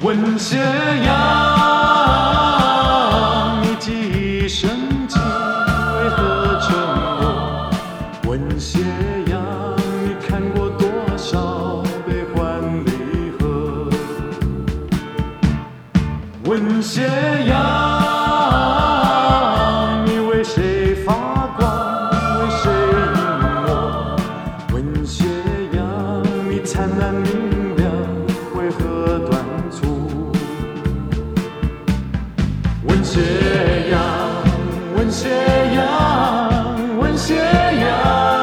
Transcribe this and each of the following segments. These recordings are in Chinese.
闻斜阳，你记忆深记，为何沉默？闻斜阳，你看过多少悲欢离合？闻斜阳，你为谁发光？为谁隐没？闻斜阳，你灿烂明亮，为何短促？闻斜阳，闻斜阳，闻斜阳，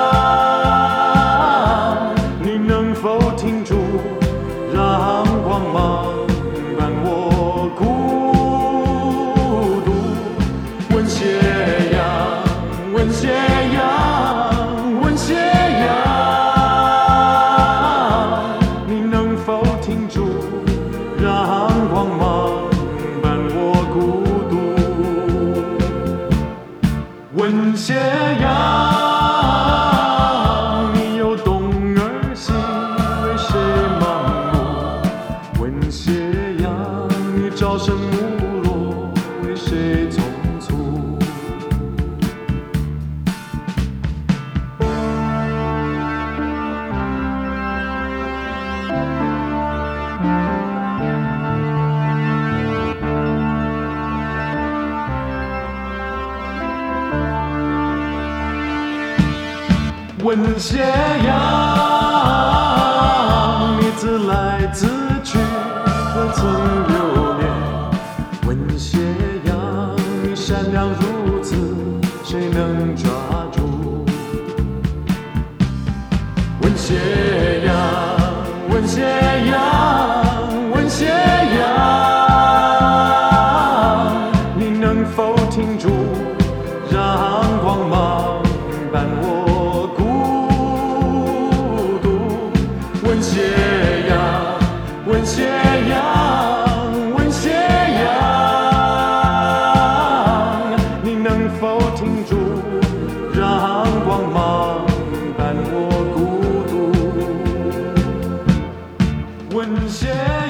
你能否停住，让光芒伴我孤独？闻斜阳，闻斜阳，闻斜阳，你能否停住，让光芒伴我孤独？闻斜阳，你有懂儿心，为谁盲目？闻斜阳，你朝生暮落，为谁匆促？闻斜阳，你自来自去，可曾留恋？闻斜阳，你闪亮如此，谁能抓住？闻斜阳，闻斜阳，闻斜阳，你能否停住，让光芒伴我孤独？闻斜阳，闻斜阳，闻斜阳，你能否停住，让光芒伴我孤独？闻斜